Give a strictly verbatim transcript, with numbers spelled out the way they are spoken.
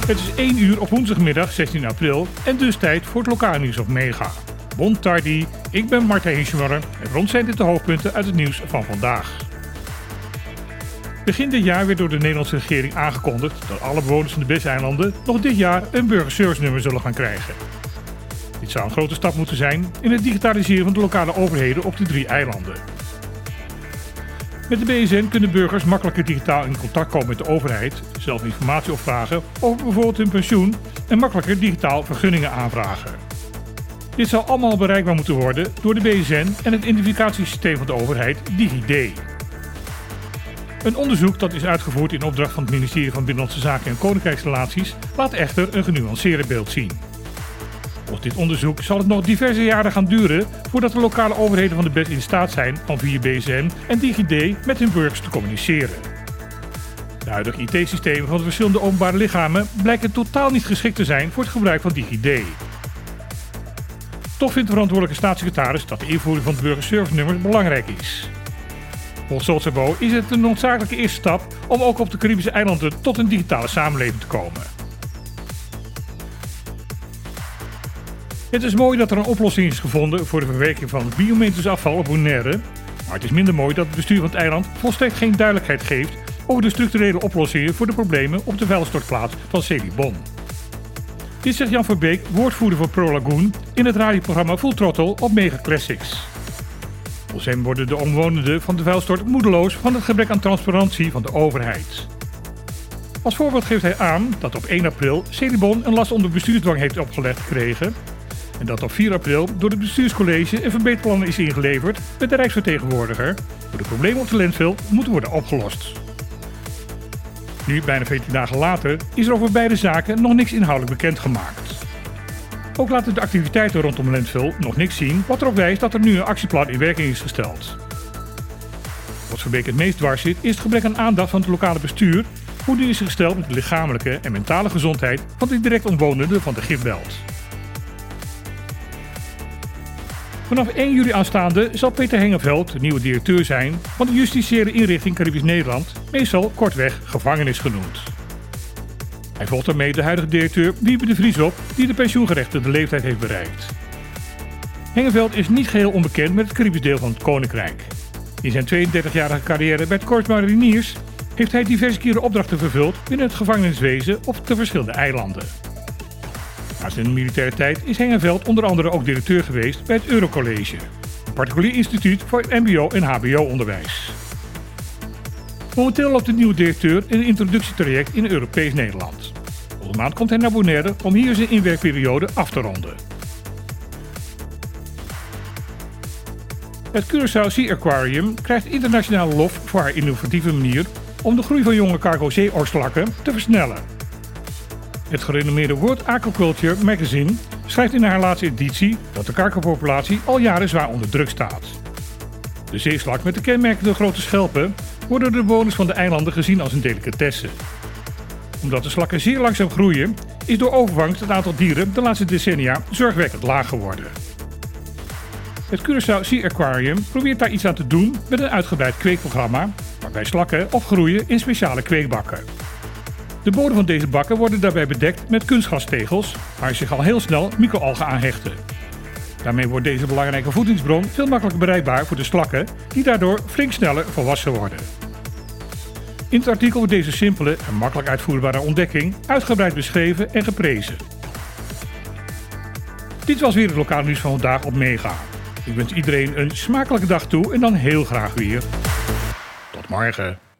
Het is één uur op woensdagmiddag zestien april en dus tijd voor het lokale nieuws op Mega. Bon tardi, ik ben Martijn Hinsjemer en rond zijn dit de hoofdpunten uit het nieuws van vandaag. Begin dit jaar werd door de Nederlandse regering aangekondigd dat alle bewoners van de B E S-eilanden nog dit jaar een burgerservice-nummer zullen gaan krijgen. Dit zou een grote stap moeten zijn in het digitaliseren van de lokale overheden op de drie eilanden. Met de B S N kunnen burgers makkelijker digitaal in contact komen met de overheid, zelf informatie opvragen over bijvoorbeeld hun pensioen en makkelijker digitaal vergunningen aanvragen. Dit zal allemaal bereikbaar moeten worden door de B S N en het identificatiesysteem van de overheid DigiD. Een onderzoek dat is uitgevoerd in opdracht van het ministerie van Binnenlandse Zaken en Koninkrijksrelaties laat echter een genuanceerder beeld zien. Volgens dit onderzoek zal het nog diverse jaren gaan duren voordat de lokale overheden van de B E S in staat zijn om via B S N en DigiD met hun burgers te communiceren. De huidige I T-systemen van de verschillende openbare lichamen blijken totaal niet geschikt te zijn voor het gebruik van DigiD. Toch vindt de verantwoordelijke staatssecretaris dat de invoering van het burgerservice-nummer belangrijk is. Volgens Solzabo is het een noodzakelijke eerste stap om ook op de Caribische eilanden tot een digitale samenleving te komen. Het is mooi dat er een oplossing is gevonden voor de verwerking van biomedisch afval op Bonaire, maar het is minder mooi dat het bestuur van het eiland volstrekt geen duidelijkheid geeft over de structurele oplossingen voor de problemen op de vuilstortplaats van Celibon. Dit zegt Jan Verbeek, woordvoerder van Pro Lagoon, in het radioprogramma Full Throttle op Mega Classics. Volgens hem worden de omwonenden van de vuilstort moedeloos van het gebrek aan transparantie van de overheid. Als voorbeeld geeft hij aan dat op één april Celibon een last onder bestuursdwang heeft opgelegd gekregen en dat op vier april door het bestuurscollege een verbeterplan is ingeleverd met de Rijksvertegenwoordiger, hoe de problemen op de landfill moeten worden opgelost. Nu, bijna veertien dagen later, is er over beide zaken nog niks inhoudelijk bekendgemaakt. Ook laten de activiteiten rondom landfill nog niks zien, wat erop wijst dat er nu een actieplan in werking is gesteld. Wat Verbeek het meest dwars zit, is het gebrek aan aandacht van het lokale bestuur, hoe die is gesteld met de lichamelijke en mentale gezondheid van de direct omwonenden van de Gifbelt. Vanaf één juli aanstaande zal Peter Hengeveld de nieuwe directeur zijn van de justitiële inrichting Caribisch Nederland, meestal kortweg gevangenis genoemd. Hij volgt daarmee de huidige directeur Wiebe de Vries op, die de pensioengerechtigde leeftijd heeft bereikt. Hengeveld is niet geheel onbekend met het Caribisch deel van het Koninkrijk. In zijn tweeëndertigjarige carrière bij het Corps Mariniers heeft hij diverse keren opdrachten vervuld binnen het gevangeniswezen op de verschillende eilanden. Na zijn militaire tijd is Hengeveld onder andere ook directeur geweest bij het Eurocollege, een particulier instituut voor M B O en H B O-onderwijs. Momenteel loopt de nieuwe directeur in een introductietraject in Europees Nederland. Volgende maand komt hij naar Bonaire om hier zijn inwerkperiode af te ronden. Het Curaçao Sea Aquarium krijgt internationale lof voor haar innovatieve manier om de groei van jonge cargo zeeoorslakken te versnellen. Het gerenommeerde World Aquaculture Magazine schrijft in haar laatste editie dat de cargopopulatie al jaren zwaar onder druk staat. De zeeslak met de kenmerkende grote schelpen worden door de bewoners van de eilanden gezien als een delicatesse. Omdat de slakken zeer langzaam groeien, is door overvangst het aantal dieren de laatste decennia zorgwekkend laag geworden. Het Curaçao Sea Aquarium probeert daar iets aan te doen met een uitgebreid kweekprogramma, waarbij slakken opgroeien in speciale kweekbakken. De bodem van deze bakken worden daarbij bedekt met kunstgrastegels, waar zich al heel snel microalgen aan hechten. Daarmee wordt deze belangrijke voedingsbron veel makkelijker bereikbaar voor de slakken, die daardoor flink sneller volwassen worden. In het artikel wordt deze simpele en makkelijk uitvoerbare ontdekking uitgebreid beschreven en geprezen. Dit was weer het lokale nieuws van vandaag op Mega. Ik wens iedereen een smakelijke dag toe en dan heel graag weer. Tot morgen.